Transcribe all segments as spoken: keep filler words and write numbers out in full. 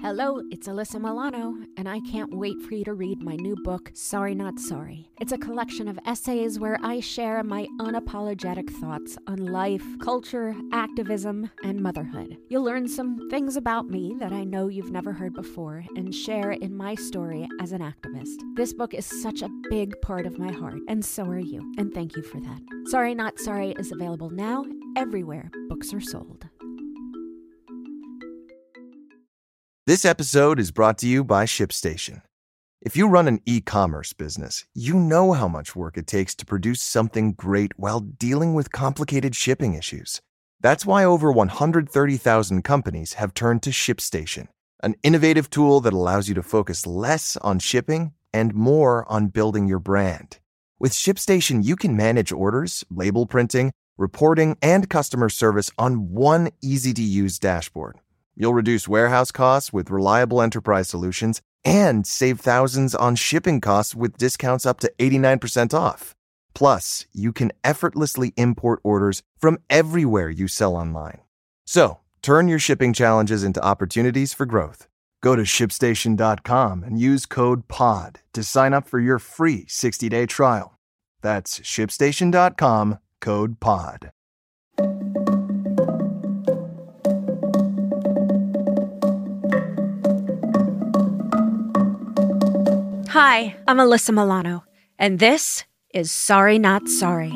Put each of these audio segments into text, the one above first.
Hello, it's Alyssa Milano, and I can't wait for you to read my new book, Sorry Not Sorry. It's a collection of essays where I share my unapologetic thoughts on life, culture, activism, and motherhood. You'll learn some things about me that I know you've never heard before and share in my story as an activist. This book is such a big part of my heart, and so are you, and thank you for that. Sorry Not Sorry is available now everywhere books are sold. This episode is brought to you by ShipStation. If you run an e-commerce business, you know how much work it takes to produce something great while dealing with complicated shipping issues. That's why over one hundred thirty thousand companies have turned to ShipStation, an innovative tool that allows you to focus less on shipping and more on building your brand. With ShipStation, you can manage orders, label printing, reporting, and customer service on one easy-to-use dashboard. You'll reduce warehouse costs with reliable enterprise solutions and save thousands on shipping costs with discounts up to eighty-nine percent off. Plus, you can effortlessly import orders from everywhere you sell online. So, turn your shipping challenges into opportunities for growth. Go to ship station dot com and use code P O D to sign up for your free sixty-day trial. That's ship station dot com, code P O D. Hi, I'm Alyssa Milano, and this is Sorry Not Sorry.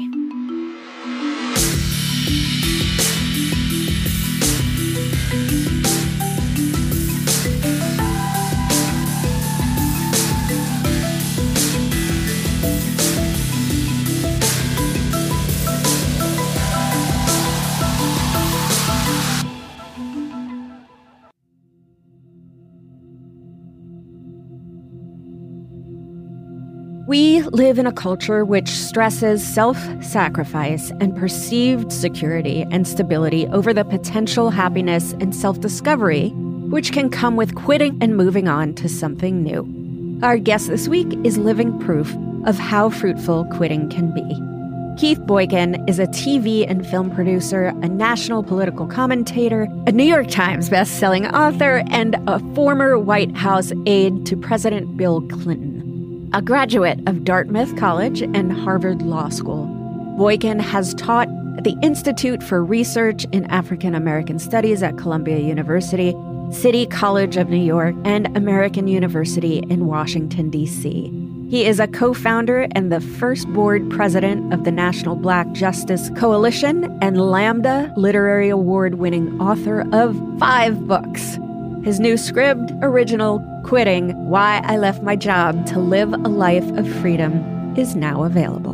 We live in a culture which stresses self-sacrifice and perceived security and stability over the potential happiness and self-discovery which can come with quitting and moving on to something new. Our guest this week is living proof of how fruitful quitting can be. Keith Boykin is a T V and film producer, a national political commentator, a New York Times best-selling author, and a former White House aide to President Bill Clinton. A graduate of Dartmouth College and Harvard Law School, Boykin has taught at the Institute for Research in African American Studies at Columbia University, City College of New York, and American University in Washington, D C He is a co-founder and the first board president of the National Black Justice Coalition and Lambda Literary Award-winning author of five books. His new script, original, Quitting, Why I Left My Job to Live a Life of Freedom, is now available.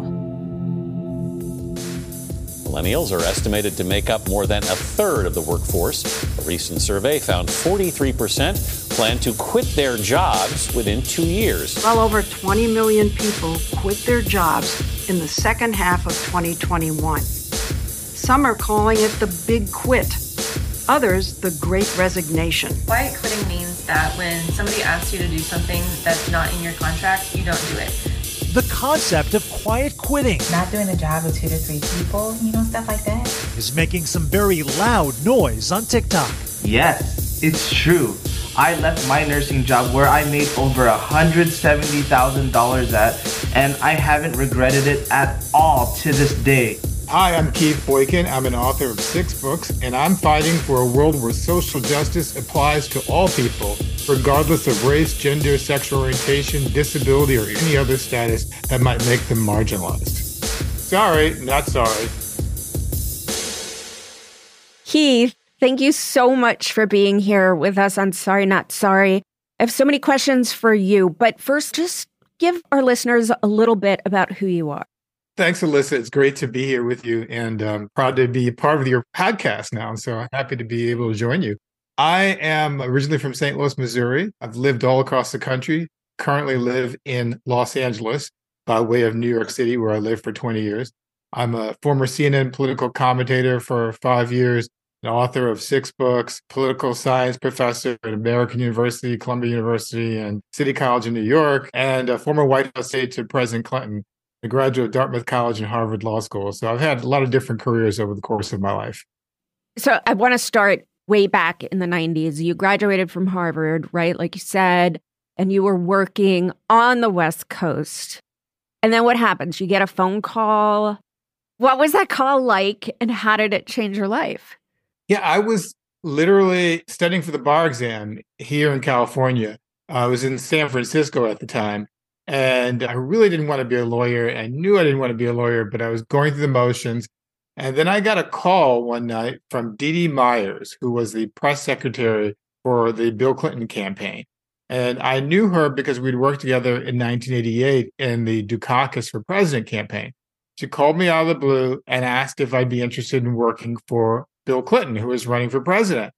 Millennials are estimated to make up more than a third of the workforce. A recent survey found forty-three percent plan to quit their jobs within two years. Well over twenty million people quit their jobs in the second half of twenty twenty-one. Some are calling it the Big Quit. Others, the Great Resignation. Quiet quitting means that when somebody asks you to do something that's not in your contract, you don't do it. The concept of quiet quitting. Not doing a job with two to three people, you know, stuff like that. Is making some very loud noise on TikTok. Yes, it's true. I left my nursing job where I made over one hundred seventy thousand dollars at, and I haven't regretted it at all to this day. Hi, I'm Keith Boykin. I'm an author of six books, and I'm fighting for a world where social justice applies to all people, regardless of race, gender, sexual orientation, disability, or any other status that might make them marginalized. Sorry, not sorry. Keith, thank you so much for being here with us on Sorry Not Sorry. I have so many questions for you, but first, just give our listeners a little bit about who you are. Thanks, Alyssa. It's great to be here with you, and um, proud to be part of your podcast now. So I'm happy to be able to join you. I am originally from Saint Louis, Missouri. I've lived all across the country, currently live in Los Angeles by way of New York City, where I lived for twenty years. I'm a former C N N political commentator for five years, an author of six books, political science professor at American University, Columbia University, and City College in New York, and a former White House aide to President Clinton, a graduate of Dartmouth College and Harvard Law School. So I've had a lot of different careers over the course of my life. So I want to start way back in the nineties. You graduated from Harvard, right? Like you said, and you were working on the West Coast. And then what happens? You get a phone call. What was that call like, and how did it change your life? Yeah, I was literally studying for the bar exam here in California. I was in San Francisco at the time, and I really didn't want to be a lawyer. I knew I didn't want to be a lawyer, but I was going through the motions. And then I got a call one night from Dee Dee Myers, who was the press secretary for the Bill Clinton campaign. And I knew her because we'd worked together in nineteen eighty-eight in the Dukakis for President campaign. She called me out of the blue and asked if I'd be interested in working for Bill Clinton, who was running for president.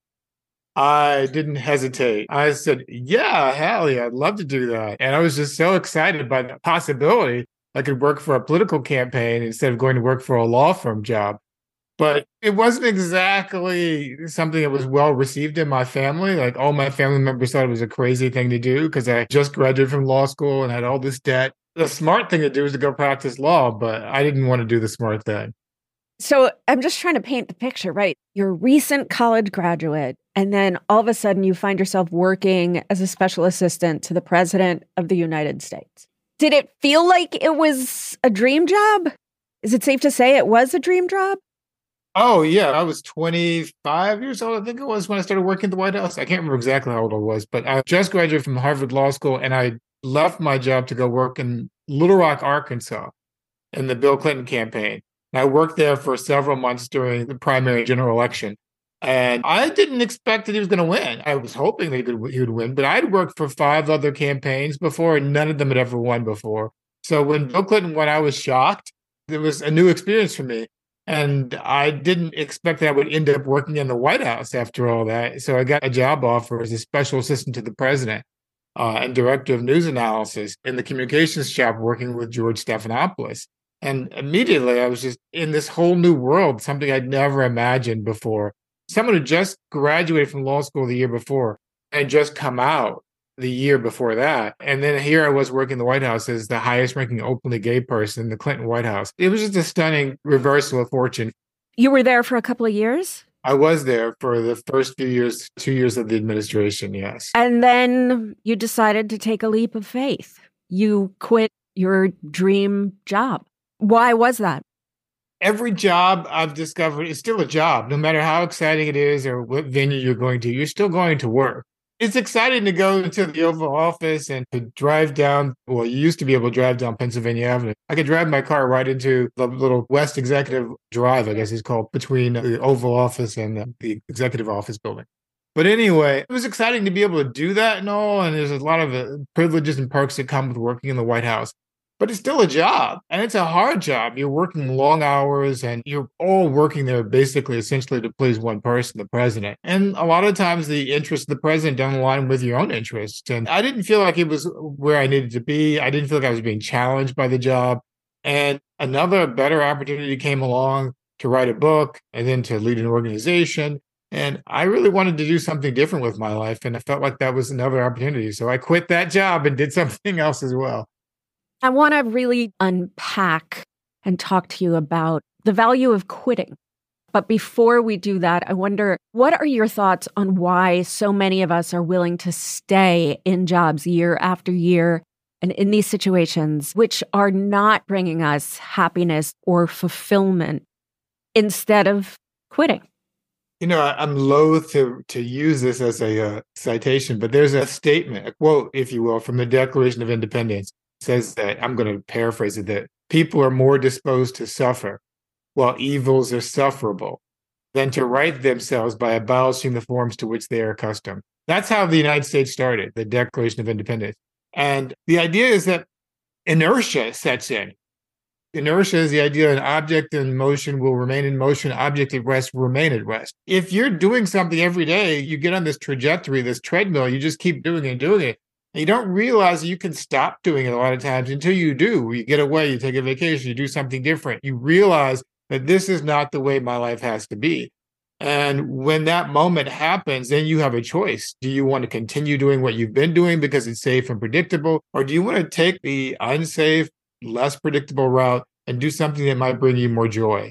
I didn't hesitate. I said, yeah, hell yeah, I'd love to do that. And I was just so excited by the possibility I could work for a political campaign instead of going to work for a law firm job. But it wasn't exactly something that was well received in my family. Like all my family members thought it was a crazy thing to do because I just graduated from law school and had all this debt. The smart thing to do was to go practice law, but I didn't want to do the smart thing. So I'm just trying to paint the picture, right? You're a recent college graduate, and then all of a sudden you find yourself working as a special assistant to the president of the United States. Did it feel like it was a dream job? Is it safe to say it was a dream job? Oh, yeah. I was twenty-five years old, I think it was, when I started working at the White House. I can't remember exactly how old I was, but I just graduated from Harvard Law School, and I left my job to go work in Little Rock, Arkansas, in the Bill Clinton campaign. And I worked there for several months during the primary general election. And I didn't expect that he was going to win. I was hoping that he would, he would win, but I'd worked for five other campaigns before, and none of them had ever won before. So when Bill Clinton won, I was shocked. It was a new experience for me. And I didn't expect that I would end up working in the White House after all that. So I got a job offer as a special assistant to the president uh, and director of news analysis in the communications shop working with George Stephanopoulos. And immediately I was just in this whole new world, something I'd never imagined before. Someone who just graduated from law school the year before and just come out the year before that. And then here I was working in the White House as the highest ranking openly gay person in the Clinton White House. It was just a stunning reversal of fortune. You were there for a couple of years? I was there for the first few years, two years of the administration, yes. And then you decided to take a leap of faith. You quit your dream job. Why was that? Every job I've discovered is still a job. No matter how exciting it is or what venue you're going to, you're still going to work. It's exciting to go into the Oval Office and to drive down, well, you used to be able to drive down Pennsylvania Avenue. I could drive my car right into the little West Executive Drive, I guess it's called, between the Oval Office and the Executive Office building. But anyway, it was exciting to be able to do that and all, and there's a lot of uh, privileges and perks that come with working in the White House. But it's still a job, and it's a hard job. You're working long hours, and you're all working there basically essentially to please one person, the president. And a lot of times the interests of the president don't align with your own interests. And I didn't feel like it was where I needed to be. I didn't feel like I was being challenged by the job. And another better opportunity came along to write a book and then to lead an organization. And I really wanted to do something different with my life, and I felt like that was another opportunity. So I quit that job and did something else as well. I want to really unpack and talk to you about the value of quitting. But before we do that, I wonder, what are your thoughts on why so many of us are willing to stay in jobs year after year and in these situations which are not bringing us happiness or fulfillment instead of quitting? You know, I'm loath to, to use this as a uh, citation, but there's a statement, a quote, if you will, from the Declaration of Independence. Says that, I'm going to paraphrase it, that people are more disposed to suffer while evils are sufferable than to right themselves by abolishing the forms to which they are accustomed. That's how the United States started, the Declaration of Independence. And the idea is that inertia sets in. Inertia is the idea that an object in motion will remain in motion, object at rest will remain at rest. If you're doing something every day, you get on this trajectory, this treadmill, you just keep doing it and doing it. You don't realize you can stop doing it a lot of times until you do. You get away, you take a vacation, you do something different. You realize that this is not the way my life has to be. And when that moment happens, then you have a choice. Do you want to continue doing what you've been doing because it's safe and predictable? Or do you want to take the unsafe, less predictable route and do something that might bring you more joy?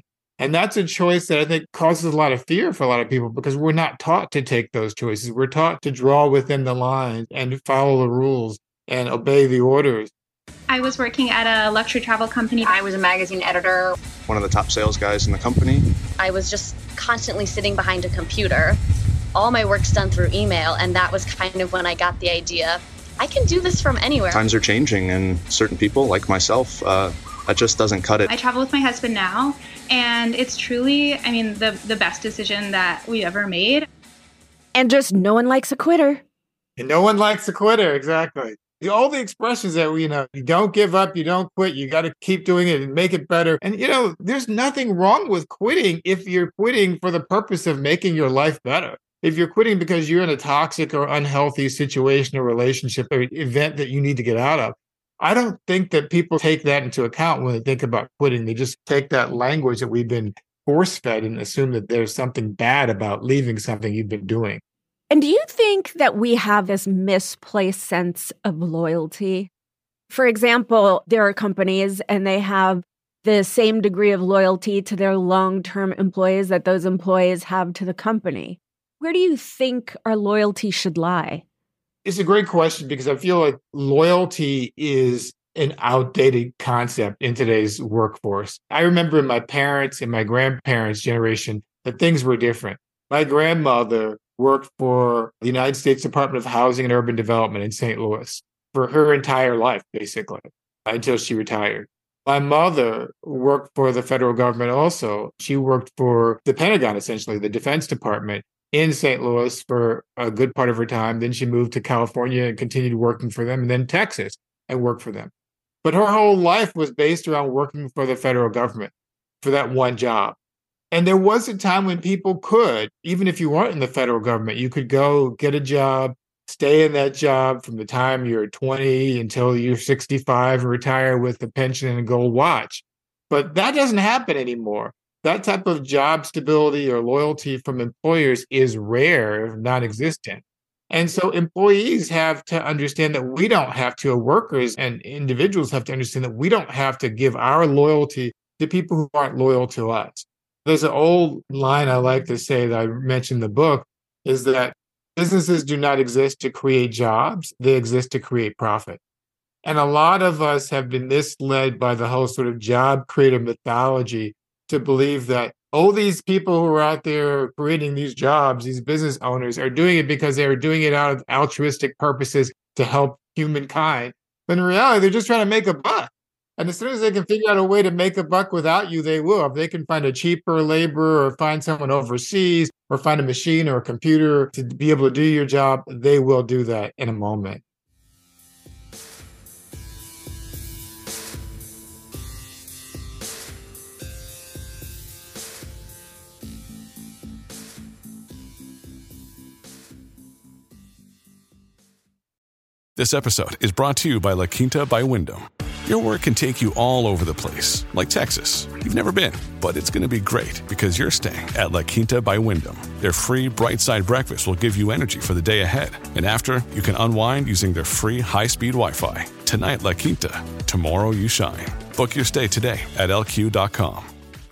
And that's a choice that I think causes a lot of fear for a lot of people because we're not taught to take those choices. We're taught to draw within the lines and follow the rules and obey the orders. I was working at a luxury travel company. I was a magazine editor. One of the top sales guys in the company. I was just constantly sitting behind a computer. All my work's done through email, and that was kind of when I got the idea, I can do this from anywhere. Times are changing, and certain people, like myself, uh, that just doesn't cut it. I travel with my husband now, and it's truly, I mean, the, the best decision that we ever made. And just no one likes a quitter. And no one likes a quitter, exactly. All the expressions that we, you know, you don't give up, you don't quit, you got to keep doing it and make it better. And, you know, there's nothing wrong with quitting if you're quitting for the purpose of making your life better. If you're quitting because you're in a toxic or unhealthy situation or relationship or event that you need to get out of, I don't think that people take that into account when they think about quitting. They just take that language that we've been force-fed and assume that there's something bad about leaving something you've been doing. And do you think that we have this misplaced sense of loyalty? For example, there are companies and they have the same degree of loyalty to their long-term employees that those employees have to the company. Where do you think our loyalty should lie? It's a great question because I feel like loyalty is an outdated concept in today's workforce. I remember in my parents' and my grandparents' generation that things were different. My grandmother worked for the United States Department of Housing and Urban Development in Saint Louis for her entire life, basically, until she retired. My mother worked for the federal government also. She worked for the Pentagon, essentially, the Defense Department in Saint Louis for a good part of her time. Then she moved to California and continued working for them, and then Texas and worked for them. But her whole life was based around working for the federal government for that one job. And there was a time when people could, even if you weren't in the federal government, you could go get a job, stay in that job from the time you're twenty until you're sixty-five and retire with a pension and a gold watch. But that doesn't happen anymore. That type of job stability or loyalty from employers is rare, if non-existent. And so employees have to understand that we don't have to, workers and individuals have to understand that we don't have to give our loyalty to people who aren't loyal to us. There's an old line I like to say that I mentioned in the book is that businesses do not exist to create jobs. They exist to create profit. And a lot of us have been misled by the whole sort of job creator mythology to believe that, oh, these people who are out there creating these jobs, these business owners are doing it because they're doing it out of altruistic purposes to help humankind. But in reality, they're just trying to make a buck. And as soon as they can figure out a way to make a buck without you, they will. If they can find a cheaper laborer or find someone overseas or find a machine or a computer to be able to do your job, they will do that in a moment. This episode is brought to you by La Quinta by Wyndham. Your work can take you all over the place, like Texas. You've never been, but it's going to be great because you're staying at La Quinta by Wyndham. Their free Bright Side breakfast will give you energy for the day ahead. And after, you can unwind using their free high-speed Wi-Fi. Tonight, La Quinta. Tomorrow, you shine. Book your stay today at L Q dot com.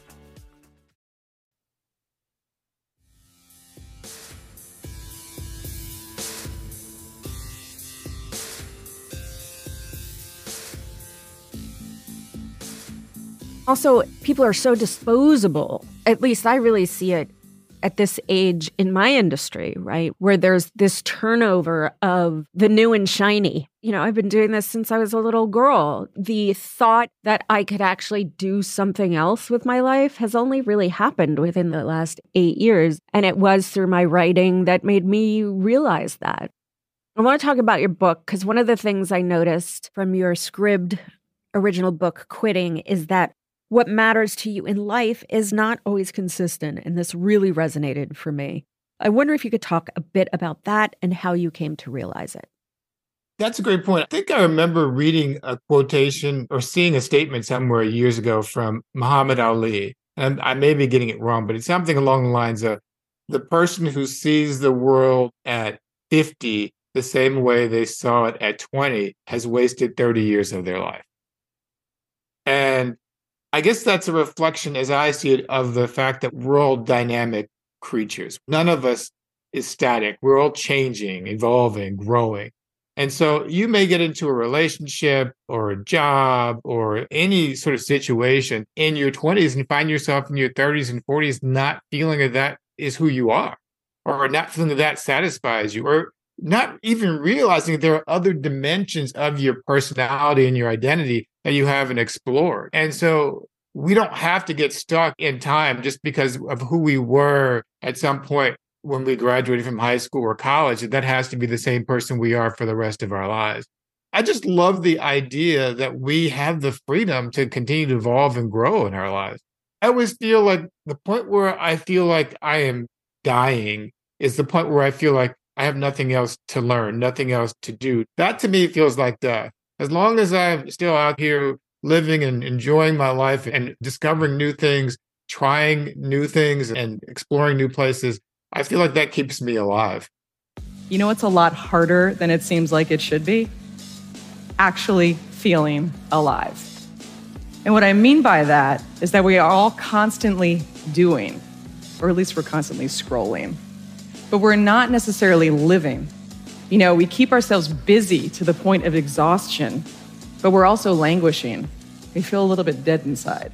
Also, people are so disposable. At least I really see it at this age in my industry, right? Where there's this turnover of the new and shiny. You know, I've been doing this since I was a little girl. The thought that I could actually do something else with my life has only really happened within the last eight years. And it was through my writing that made me realize that. I want to talk about your book because one of the things I noticed from your Scribd original book, Quitting, is that what matters to you in life is not always consistent, and this really resonated for me. I wonder if you could talk a bit about that and how you came to realize it. That's a great point. I think I remember reading a quotation or seeing a statement somewhere years ago from Muhammad Ali. And I may be getting it wrong, but it's something along the lines of the person who sees the world at fifty the same way they saw it at twenty has wasted thirty years of their life. And I guess that's a reflection, as I see it, of the fact that we're all dynamic creatures. None of us is static. We're all changing, evolving, growing. And so you may get into a relationship or a job or any sort of situation in your twenties and find yourself in your thirties and forties not feeling that that is who you are, or not feeling that that satisfies you, or not even realizing that there are other dimensions of your personality and your identity that you haven't explored. And so we don't have to get stuck in time just because of who we were at some point when we graduated from high school or college. That has to be the same person we are for the rest of our lives. I just love the idea that we have the freedom to continue to evolve and grow in our lives. I always feel like the point where I feel like I am dying is the point where I feel like I have nothing else to learn, nothing else to do. That to me feels like death. As long as I'm still out here living and enjoying my life and discovering new things, trying new things and exploring new places, I feel like that keeps me alive. You know what's a lot harder than it seems like it should be? Actually feeling alive. And what I mean by that is that we are all constantly doing, or at least we're constantly scrolling, but we're not necessarily living. You know, we keep ourselves busy to the point of exhaustion, but we're also languishing. We feel a little bit dead inside.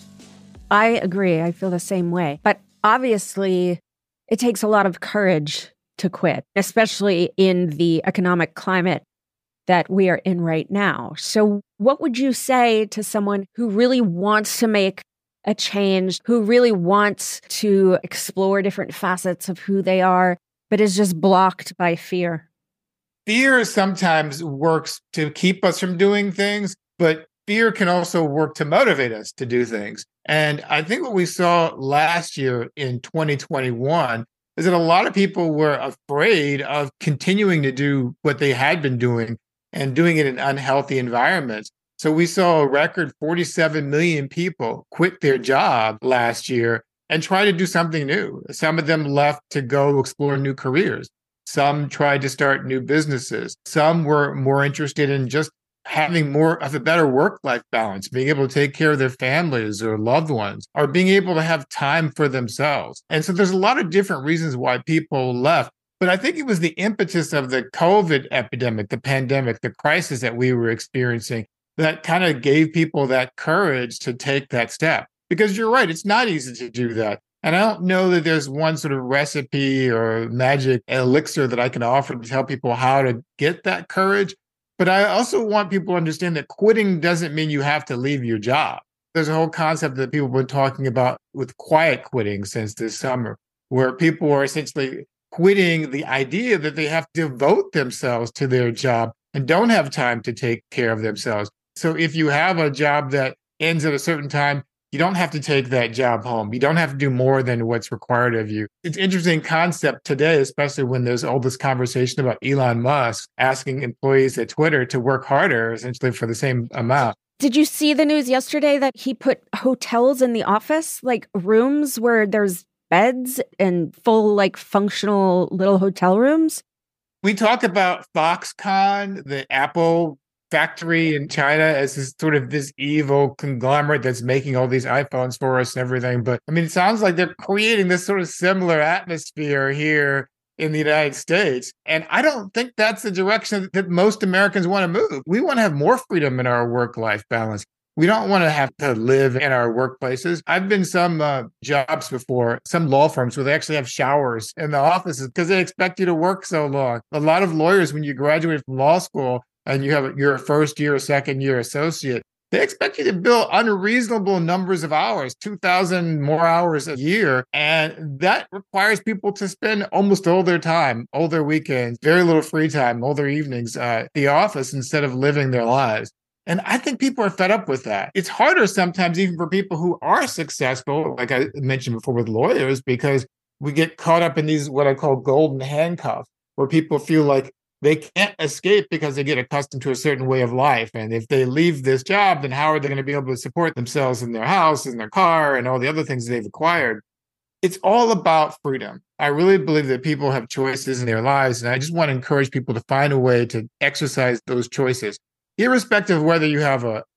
I agree. I feel the same way. But obviously, it takes a lot of courage to quit, especially in the economic climate that we are in right now. So what would you say to someone who really wants to make a change, who really wants to explore different facets of who they are, but is just blocked by fear? Fear sometimes works to keep us from doing things, but fear can also work to motivate us to do things. And I think what we saw last year in twenty twenty-one is that a lot of people were afraid of continuing to do what they had been doing and doing it in unhealthy environments. So we saw a record forty-seven million people quit their job last year and try to do something new. Some of them left to go explore new careers. Some tried to start new businesses. Some were more interested in just having more of a better work-life balance, being able to take care of their families or loved ones, or being able to have time for themselves. And so there's a lot of different reasons why people left. But I think it was the impetus of the COVID epidemic, the pandemic, the crisis that we were experiencing that kind of gave people that courage to take that step. Because you're right, it's not easy to do that. And I don't know that there's one sort of recipe or magic elixir that I can offer to tell people how to get that courage. But I also want people to understand that quitting doesn't mean you have to leave your job. There's a whole concept that people have been talking about with quiet quitting since this summer, where people are essentially quitting the idea that they have to devote themselves to their job and don't have time to take care of themselves. So if you have a job that ends at a certain time, you don't have to take that job home. You don't have to do more than what's required of you. It's an interesting concept today, especially when there's all this conversation about Elon Musk asking employees at Twitter to work harder, essentially for the same amount. Did you see the news yesterday that he put hotels in the office, like rooms where there's beds and full, like, functional little hotel rooms? We talk about Foxconn, the Apple factory in China, as this sort of this evil conglomerate that's making all these iPhones for us and everything. But I mean, it sounds like they're creating this sort of similar atmosphere here in the United States. And I don't think that's the direction that most Americans want to move. We want to have more freedom in our work-life balance. We don't want to have to live in our workplaces. I've been some uh, jobs before, some law firms where they actually have showers in the offices because they expect you to work so long. A lot of lawyers, when you graduate from law school and you have your first year, second year associate, they expect you to bill unreasonable numbers of hours, two thousand more hours a year. And that requires people to spend almost all their time, all their weekends, very little free time, all their evenings uh, at the office instead of living their lives. And I think people are fed up with that. It's harder sometimes even for people who are successful, like I mentioned before with lawyers, because we get caught up in these, what I call golden handcuffs, where people feel like they can't escape because they get accustomed to a certain way of life. And if they leave this job, then how are they going to be able to support themselves in their house, in their car, and all the other things they've acquired? It's all about freedom. I really believe that people have choices in their lives. And I just want to encourage people to find a way to exercise those choices, irrespective of whether you have a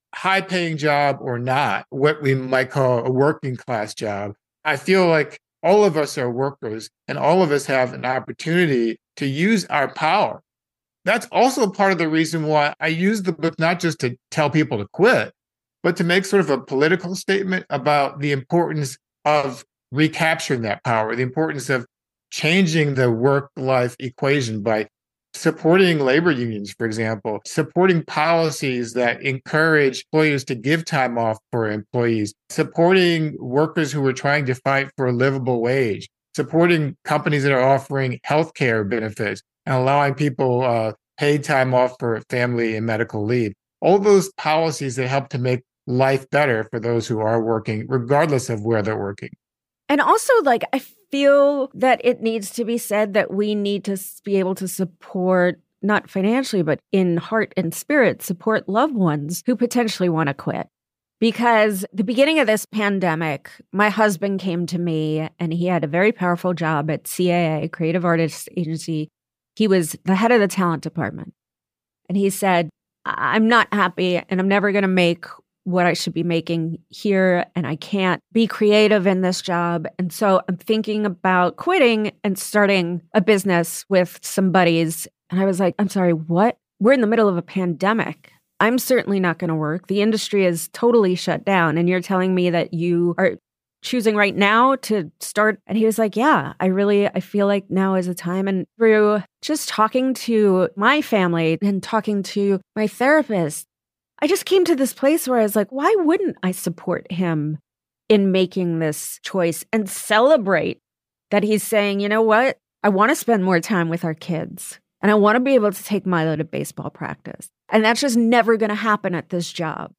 high paying job or not, what we might call a working class job, I feel like all of us are workers and all of us have an opportunity to use our power. That's also part of the reason why I use the book, not just to tell people to quit, but to make sort of a political statement about the importance of recapturing that power, the importance of changing the work-life equation by supporting labor unions, for example, supporting policies that encourage employers to give time off for employees, supporting workers who are trying to fight for a livable wage, supporting companies that are offering healthcare benefits and allowing people uh, paid time off for family and medical leave. All those policies that help to make life better for those who are working, regardless of where they're working. And also, like, I feel that it needs to be said that we need to be able to support, not financially, but in heart and spirit, support loved ones who potentially want to quit. Because the beginning of this pandemic, my husband came to me and he had a very powerful job at C A A, Creative Artists Agency. He was the head of the talent department. And he said, I'm not happy and I'm never going to make what I should be making here, and I can't be creative in this job. And so I'm thinking about quitting and starting a business with some buddies. And I was like, I'm sorry, what? We're in the middle of a pandemic. I'm certainly not going to work. The industry is totally shut down. And you're telling me that you are choosing right now to start. And he was like, yeah, I really, I feel like now is the time. And through just talking to my family and talking to my therapist, I just came to this place where I was like, why wouldn't I support him in making this choice and celebrate that he's saying, you know what? I want to spend more time with our kids and I want to be able to take Milo to baseball practice. And that's just never going to happen at this job.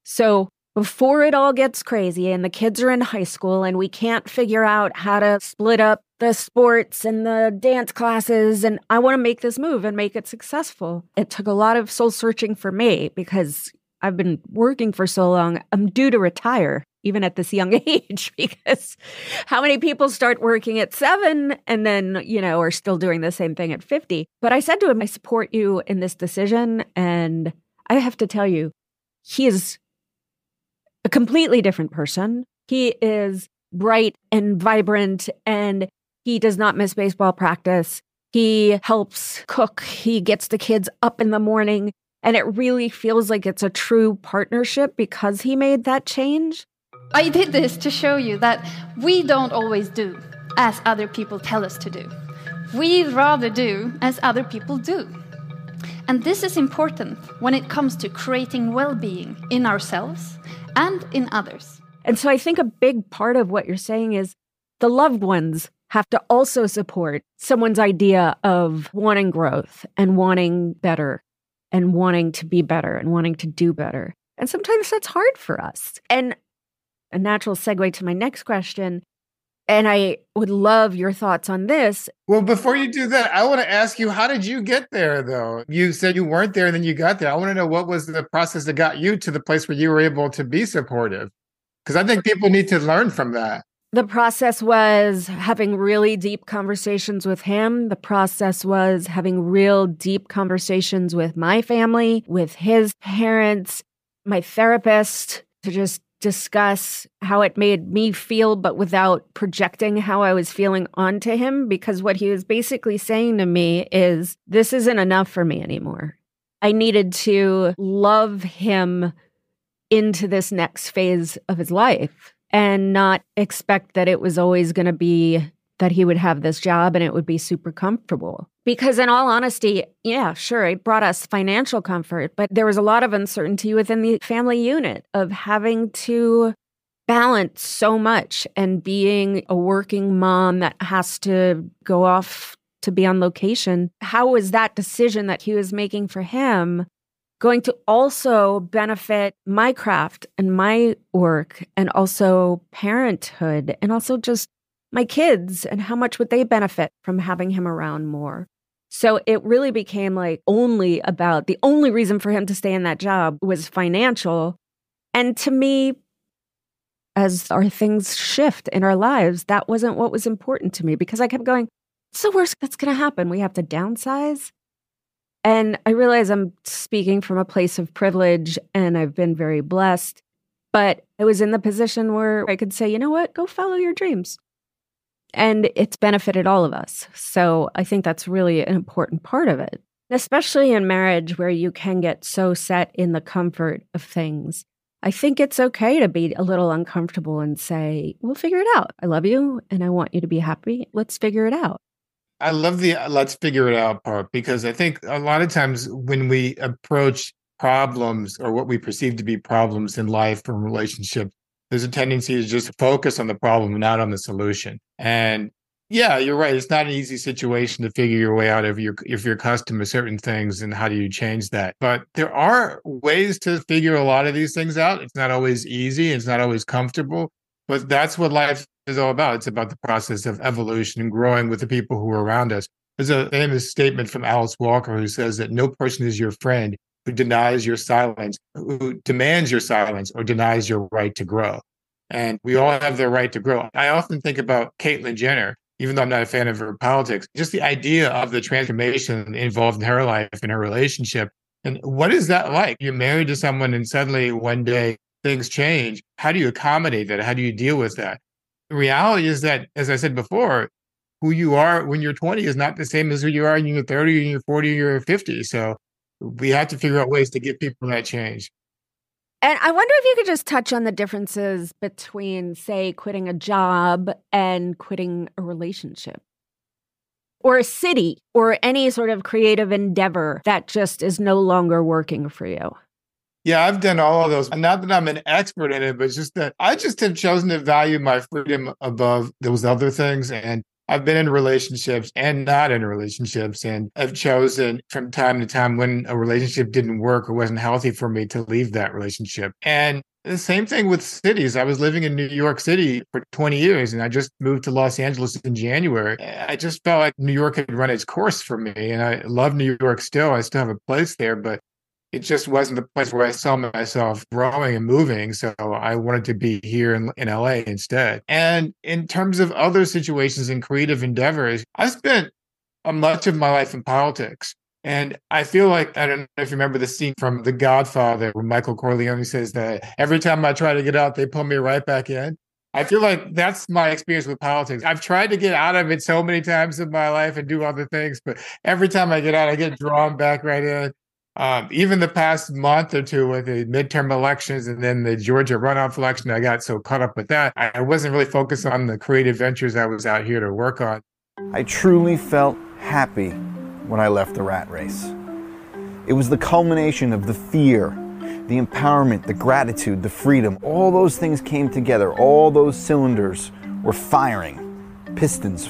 So before it all gets crazy and the kids are in high school and we can't figure out how to split up the sports and the dance classes, and I want to make this move and make it successful. It took a lot of soul searching for me because I've been working for so long. I'm due to retire even at this young age, because how many people start working at seven and then, you know, are still doing the same thing at fifty? But I said to him, I support you in this decision. And I have to tell you, he is a completely different person. He is bright and vibrant, and he does not miss baseball practice. He helps cook. He gets the kids up in the morning. And it really feels like it's a true partnership because he made that change. I did this to show you that we don't always do as other people tell us to do. We'd rather do as other people do. And this is important when it comes to creating well-being in ourselves and in others. And so I think a big part of what you're saying is the loved ones have to also support someone's idea of wanting growth and wanting better and wanting to be better and wanting to do better. And sometimes that's hard for us. And a natural segue to my next question, and I would love your thoughts on this. Well, before you do that, I want to ask you, how did you get there, though? You said you weren't there, and then you got there. I want to know what was the process that got you to the place where you were able to be supportive? Because I think people need to learn from that. The process was having really deep conversations with him. The process was having real deep conversations with my family, with his parents, my therapist, to just discuss how it made me feel, but without projecting how I was feeling onto him. Because what he was basically saying to me is, this isn't enough for me anymore. I needed to love him into this next phase of his life and not expect that it was always going to be that he would have this job and it would be super comfortable. Because in all honesty, yeah, sure, it brought us financial comfort, but there was a lot of uncertainty within the family unit of having to balance so much and being a working mom that has to go off to be on location. How was that decision that he was making for him going to also benefit my craft and my work and also parenthood and also just my kids, and how much would they benefit from having him around more? So it really became like only about the only reason for him to stay in that job was financial. And to me, as our things shift in our lives, that wasn't what was important to me, because I kept going, it's the worst that's going to happen. We have to downsize. And I realize I'm speaking from a place of privilege and I've been very blessed, but I was in the position where I could say, you know what, go follow your dreams. And it's benefited all of us. So I think that's really an important part of it, especially in marriage where you can get so set in the comfort of things. I think it's okay to be a little uncomfortable and say, we'll figure it out. I love you and I want you to be happy. Let's figure it out. I love the let's figure it out part, because I think a lot of times when we approach problems or what we perceive to be problems in life or relationships, there's a tendency to just focus on the problem and not on the solution. And yeah, you're right. It's not an easy situation to figure your way out if you're if you're accustomed to certain things and how do you change that. But there are ways to figure a lot of these things out. It's not always easy. It's not always comfortable. But that's what life is all about. It's about the process of evolution and growing with the people who are around us. There's a famous statement from Alice Walker who says that no person is your friend who denies your silence, who demands your silence or denies your right to grow. And we all have the right to grow. I often think about Caitlyn Jenner, even though I'm not a fan of her politics, just the idea of the transformation involved in her life and her relationship. And what is that like? You're married to someone and suddenly one day things change. How do you accommodate that? How do you deal with that? The reality is that, as I said before, who you are when you're twenty is not the same as who you are when you're thirty, or you're forty, or you're fifty. So we have to figure out ways to give people that change. And I wonder if you could just touch on the differences between, say, quitting a job and quitting a relationship, or a city, or any sort of creative endeavor that just is no longer working for you. Yeah, I've done all of those. Not that I'm an expert in it, but it's just that I just have chosen to value my freedom above those other things. And I've been in relationships and not in relationships. And I've chosen from time to time when a relationship didn't work or wasn't healthy for me to leave that relationship. And the same thing with cities. I was living in New York City for twenty years, and I just moved to Los Angeles in January. I just felt like New York had run its course for me. And I love New York still. I still have a place there, but it just wasn't the place where I saw myself growing and moving. So I wanted to be here in, in L A instead. And in terms of other situations and creative endeavors, I spent a much of my life in politics. And I feel like, I don't know if you remember the scene from The Godfather where Michael Corleone says that every time I try to get out, they pull me right back in. I feel like that's my experience with politics. I've tried to get out of it so many times in my life and do other things, but every time I get out, I get drawn back right in. Um, even the past month or two with the midterm elections and then the Georgia runoff election, I got so caught up with that. I wasn't really focused on the creative ventures I was out here to work on. I truly felt happy when I left the rat race. It was the culmination of the fear, the empowerment, the gratitude, the freedom. All those things came together. All those cylinders were firing, pistons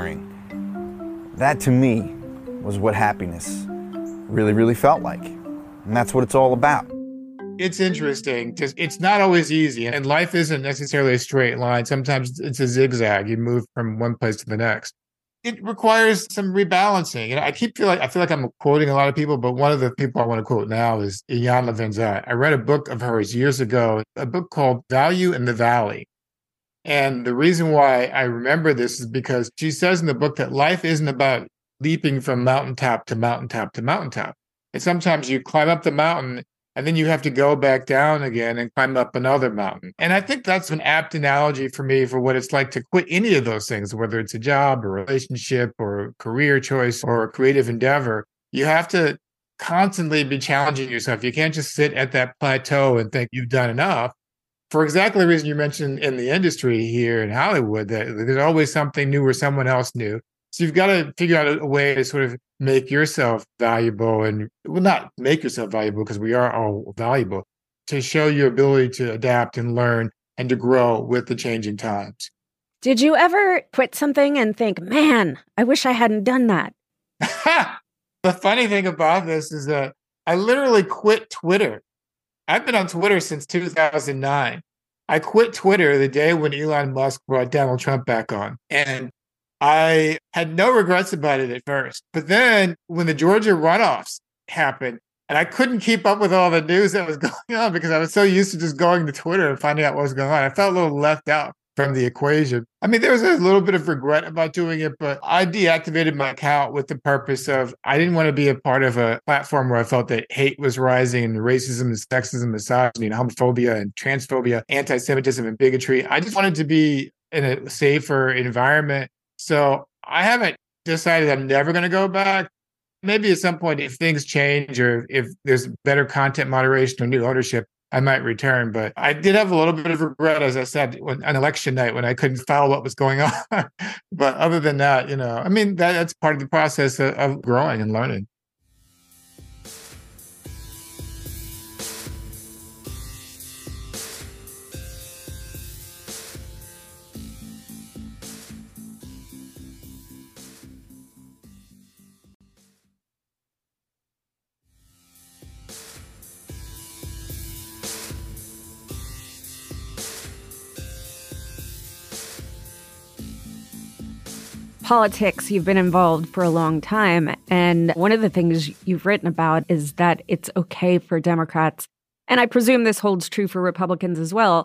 firing. That to me was what happiness really, really felt like. And that's what it's all about. It's interesting because it's not always easy, and life isn't necessarily a straight line. Sometimes it's a zigzag. You move from one place to the next. It requires some rebalancing. And I keep feel like I feel like I'm quoting a lot of people, but one of the people I want to quote now is Iyanla Vanzant. I read a book of hers years ago, a book called Value in the Valley. And the reason why I remember this is because she says in the book that life isn't about leaping from mountaintop to mountaintop to mountaintop. And sometimes you climb up the mountain and then you have to go back down again and climb up another mountain. And I think that's an apt analogy for me for what it's like to quit any of those things, whether it's a job or a relationship or a career choice or a creative endeavor. You have to constantly be challenging yourself. You can't just sit at that plateau and think you've done enough. For exactly the reason you mentioned in the industry here in Hollywood, that there's always something new or someone else new. So you've got to figure out a way to sort of make yourself valuable and, well, not make yourself valuable because we are all valuable, to show your ability to adapt and learn and to grow with the changing times. Did you ever quit something and think, man, I wish I hadn't done that? The funny thing about this is that I literally quit Twitter. I've been on Twitter since two thousand nine. I quit Twitter the day when Elon Musk brought Donald Trump back on. And I had no regrets about it at first. But then when the Georgia runoffs happened, and I couldn't keep up with all the news that was going on because I was so used to just going to Twitter and finding out what was going on, I felt a little left out. from the equation. I mean, there was a little bit of regret about doing it, but I deactivated my account with the purpose of I didn't want to be a part of a platform where I felt that hate was rising and racism and sexism, misogyny, and homophobia and transphobia, anti-Semitism and bigotry. I just wanted to be in a safer environment. So I haven't decided I'm never going to go back. Maybe at some point, if things change or if there's better content moderation or new ownership, I might return. But I did have a little bit of regret, as I said, when, on election night when I couldn't follow what was going on. But other than that, you know, I mean, that, that's part of the process of, of growing and learning. Politics, you've been involved for a long time. And one of the things you've written about is that it's okay for Democrats, and I presume this holds true for Republicans as well,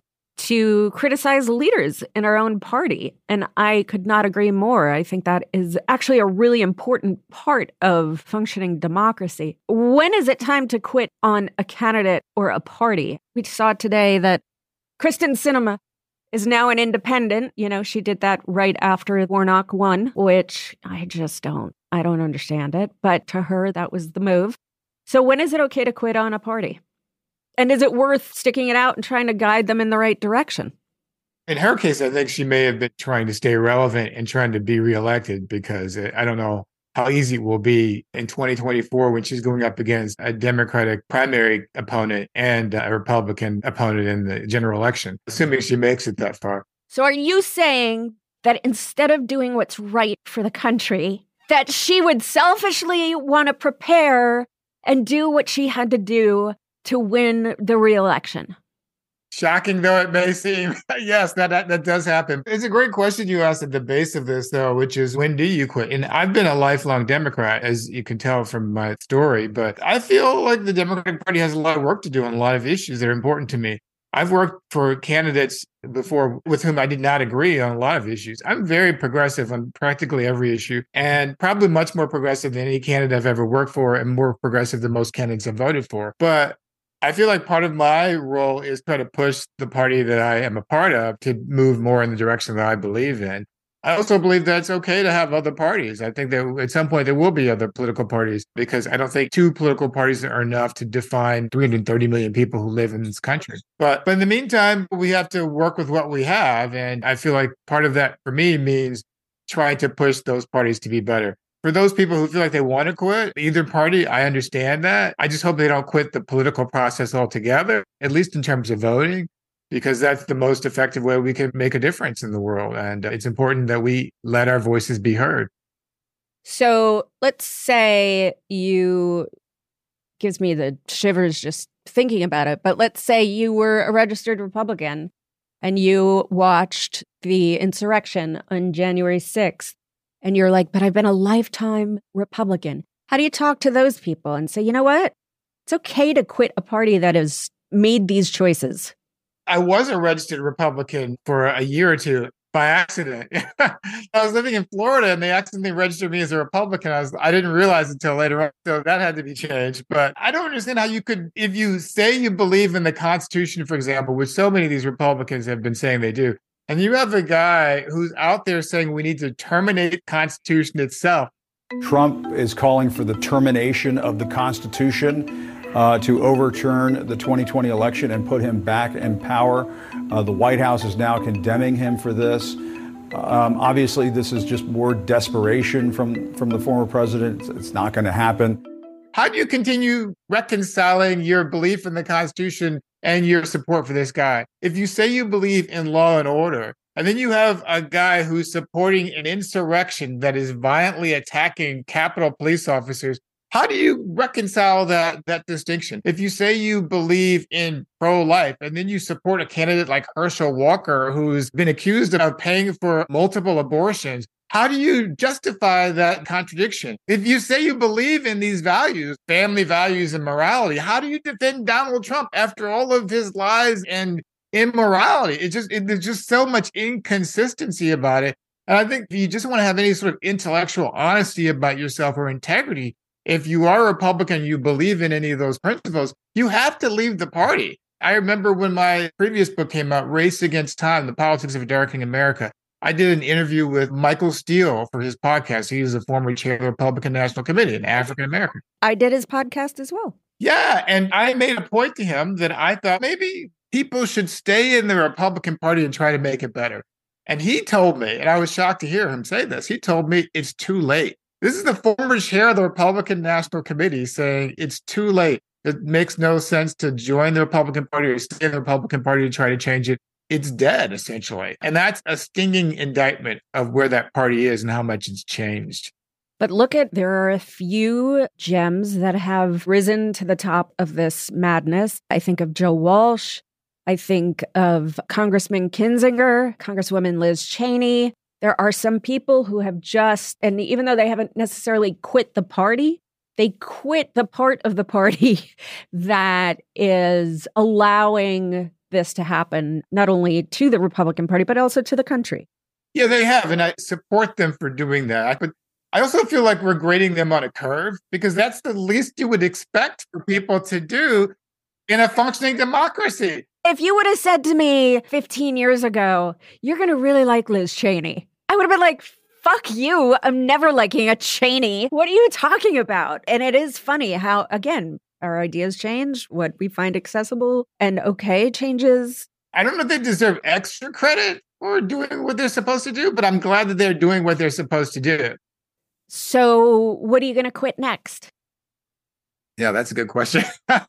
to criticize leaders in our own party. And I could not agree more. I think that is actually a really important part of functioning democracy. When is it time to quit on a candidate or a party? We saw today that Kristen Sinema is now an independent. You know, she did that right after Warnock won, which I just don't, I don't understand it. But to her, that was the move. So when is it okay to quit on a party? And is it worth sticking it out and trying to guide them in the right direction? In her case, I think she may have been trying to stay relevant and trying to be reelected, because I don't know how easy it will be in twenty twenty-four when she's going up against a Democratic primary opponent and a Republican opponent in the general election, assuming she makes it that far. So are you saying that instead of doing what's right for the country, that she would selfishly want to prepare and do what she had to do to win the re-election? Shocking though it may seem, yes, that, that that does happen. It's a great question you asked at the base of this, though, which is, when do you quit? And I've been a lifelong Democrat, as you can tell from my story, but I feel like the Democratic Party has a lot of work to do on a lot of issues that are important to me. I've worked for candidates before with whom I did not agree on a lot of issues. I'm very progressive on practically every issue, and probably much more progressive than any candidate I've ever worked for, and more progressive than most candidates I've voted for. But I feel like part of my role is try to push the party that I am a part of to move more in the direction that I believe in. I also believe that it's okay to have other parties. I think that at some point there will be other political parties, because I don't think two political parties are enough to define three hundred thirty million people who live in this country. But, but in the meantime, we have to work with what we have. And I feel like part of that for me means trying to push those parties to be better. For those people who feel like they want to quit either party, I understand that. I just hope they don't quit the political process altogether, at least in terms of voting, because that's the most effective way we can make a difference in the world. And it's important that we let our voices be heard. So let's say you, gives me the shivers just thinking about it, but let's say you were a registered Republican and you watched the insurrection on January sixth. And you're like, but I've been a lifetime Republican. How do you talk to those people and say, you know what? It's okay to quit a party that has made these choices? I was a registered Republican for a year or two by accident. I was living in Florida and they accidentally registered me as a Republican. I was, I didn't realize until later on. So that had to be changed. But I don't understand how you could, if you say you believe in the Constitution, for example, which so many of these Republicans have been saying they do, and you have a guy who's out there saying we need to terminate the Constitution itself. Trump is calling for the termination of the Constitution uh, to overturn the twenty twenty election and put him back in power. Uh, the White House is now condemning him for this. Um, obviously, this is just more desperation from, from the former president. It's not going to happen. How do you continue reconciling your belief in the Constitution and your support for this guy? If you say you believe in law and order, and then you have a guy who's supporting an insurrection that is violently attacking Capitol police officers, how do you reconcile that, that distinction? If you say you believe in pro-life, and then you support a candidate like Herschel Walker, who's been accused of paying for multiple abortions, how do you justify that contradiction? If you say you believe in these values, family values and morality, how do you defend Donald Trump after all of his lies and immorality. It just it, there's just so much inconsistency about it. And I think if you just want to have any sort of intellectual honesty about yourself or integrity, if you are a Republican, you believe in any of those principles, you have to leave the party. I remember when my previous book came out, Race Against Time, The Politics of a Darkening America, I did an interview with Michael Steele for his podcast. He was a former chair of the Republican National Committee, an African American. I did his podcast as well. Yeah, and I made a point to him that I thought maybe people should stay in the Republican Party and try to make it better. And he told me, and I was shocked to hear him say this, he told me it's too late. This is the former chair of the Republican National Committee saying it's too late. It makes no sense to join the Republican Party or stay in the Republican Party to try to change it. It's dead, essentially. And that's a stinging indictment of where that party is and how much it's changed. But look at, there are a few gems that have risen to the top of this madness. I think of Joe Walsh. I think of Congressman Kinzinger, Congresswoman Liz Cheney. There are some people who have just, and even though they haven't necessarily quit the party, they quit the part of the party that is allowing this to happen, not only to the Republican Party, but also to the country. Yeah, they have. And I support them for doing that. But I also feel like we're grading them on a curve because that's the least you would expect for people to do in a functioning democracy. If you would have said to me fifteen years ago, you're going to really like Liz Cheney, I would have been like, fuck you. I'm never liking a Cheney. What are you talking about? And it is funny how, again, our ideas change. What we find accessible and okay changes. I don't know if they deserve extra credit for doing what they're supposed to do, but I'm glad that they're doing what they're supposed to do. So what are you going to quit next? Yeah, that's a good question.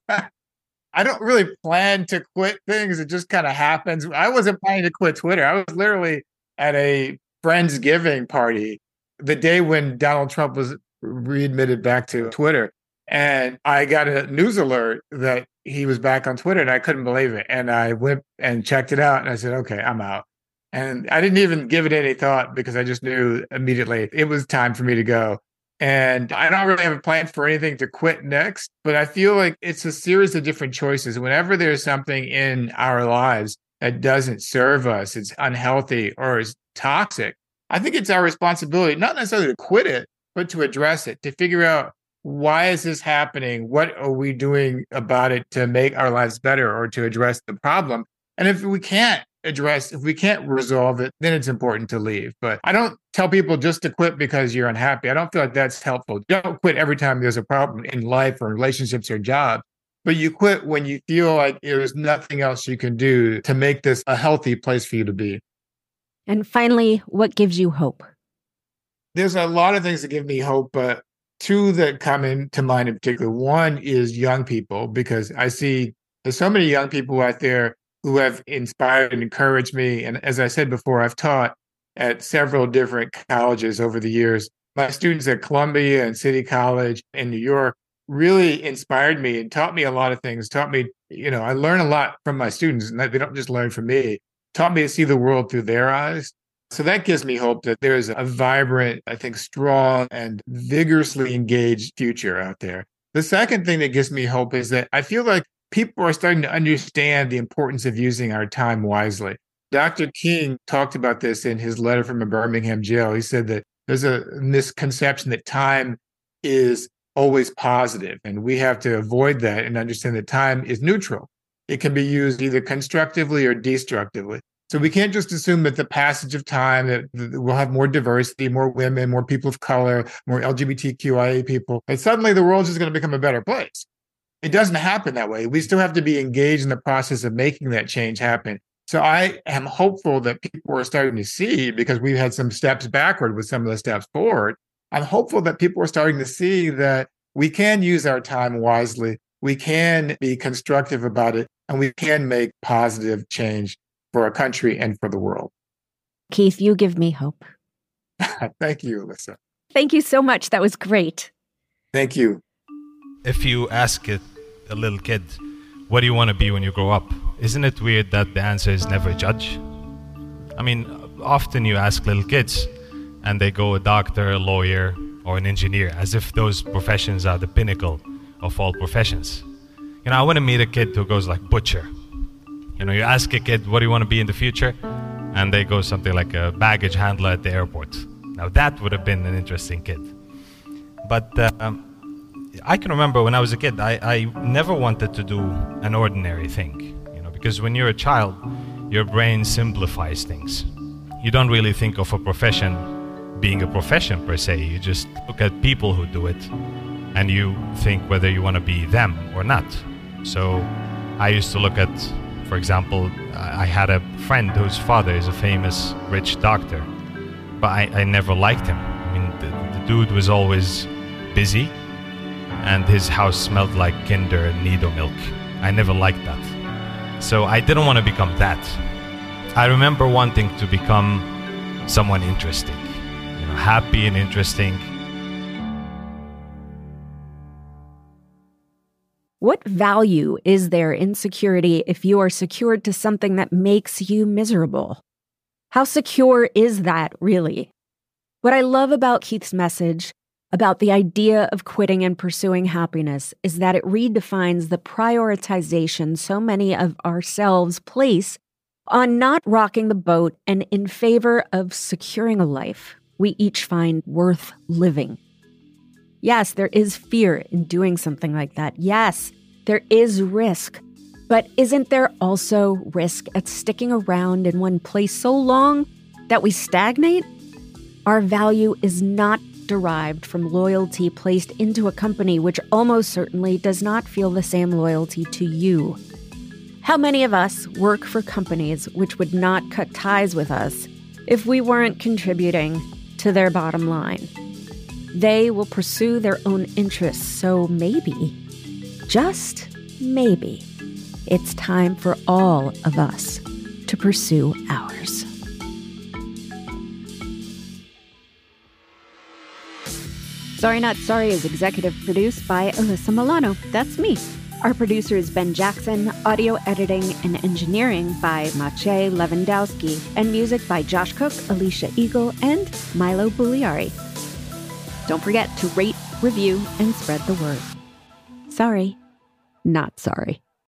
I don't really plan to quit things. It just kind of happens. I wasn't planning to quit Twitter. I was literally at a Friendsgiving party the day when Donald Trump was readmitted back to Twitter. And I got a news alert that he was back on Twitter and I couldn't believe it. And I went and checked it out and I said, okay, I'm out. And I didn't even give it any thought because I just knew immediately it was time for me to go. And I don't really have a plan for anything to quit next, but I feel like it's a series of different choices. Whenever there's something in our lives that doesn't serve us, it's unhealthy or is toxic, I think it's our responsibility, not necessarily to quit it, but to address it, to figure out why is this happening? What are we doing about it to make our lives better or to address the problem? And if we can't address, if we can't resolve it, then it's important to leave. But I don't tell people just to quit because you're unhappy. I don't feel like that's helpful. Don't quit every time there's a problem in life or relationships or jobs. But you quit when you feel like there's nothing else you can do to make this a healthy place for you to be. And finally, what gives you hope? There's a lot of things that give me hope, but two that come into mind in particular. One is young people, because I see there's so many young people out there who have inspired and encouraged me. And as I said before, I've taught at several different colleges over the years. My students at Columbia and City College in New York really inspired me and taught me a lot of things, taught me, you know, I learn a lot from my students, and they don't just learn from me, taught me to see the world through their eyes. So that gives me hope that there's a vibrant, I think, strong and vigorously engaged future out there. The second thing that gives me hope is that I feel like people are starting to understand the importance of using our time wisely. Doctor King talked about this in his letter from a Birmingham jail. He said that there's a misconception that time is always positive, and we have to avoid that and understand that time is neutral. It can be used either constructively or destructively. So we can't just assume that the passage of time, that we'll have more diversity, more women, more people of color, more L G B T Q I A people, and suddenly the world is going to become a better place. It doesn't happen that way. We still have to be engaged in the process of making that change happen. So I am hopeful that people are starting to see, because we've had some steps backward with some of the steps forward. I'm hopeful that people are starting to see that we can use our time wisely. We can be constructive about it, and we can make positive change for our country and for the world. Keith, you give me hope. Thank you, Alyssa. Thank you so much. That was great. Thank you. If you ask it, a little kid, what do you want to be when you grow up? Isn't it weird that the answer is never judge? I mean, often you ask little kids and they go a doctor, a lawyer, or an engineer, as if those professions are the pinnacle of all professions. You know, I want to meet a kid who goes like butcher. You You know, you ask a kid, what do you want to be in the future? And they go something like a baggage handler at the airport. Now that would have been an interesting kid. But uh, um, I can remember when I was a kid, I, I never wanted to do an ordinary thing. You know, because when you're a child, your brain simplifies things. You don't really think of a profession being a profession per se. You just look at people who do it and you think whether you want to be them or not. So I used to look at, for example, I had a friend whose father is a famous rich doctor, but I, I never liked him. I mean, the, the dude was always busy and his house smelled like Kinder and Nido milk. I never liked that. So I didn't want to become that. I remember wanting to become someone interesting, you know, happy and interesting. What value is there in security if you are secured to something that makes you miserable? How secure is that, really? What I love about Keith's message about the idea of quitting and pursuing happiness is that it redefines the prioritization so many of ourselves place on not rocking the boat and in favor of securing a life we each find worth living. Yes, there is fear in doing something like that. Yes, there is risk. But isn't there also risk at sticking around in one place so long that we stagnate? Our value is not derived from loyalty placed into a company which almost certainly does not feel the same loyalty to you. How many of us work for companies which would not cut ties with us if we weren't contributing to their bottom line? They will pursue their own interests, so maybe, just maybe, it's time for all of us to pursue ours. Sorry Not Sorry is executive produced by Alyssa Milano. That's me. Our producer is Ben Jackson, audio editing and engineering by Maciej Lewandowski, and music by Josh Cook, Alicia Eagle, and Milo Bugliari. Don't forget to rate, review, and spread the word. Sorry, not sorry.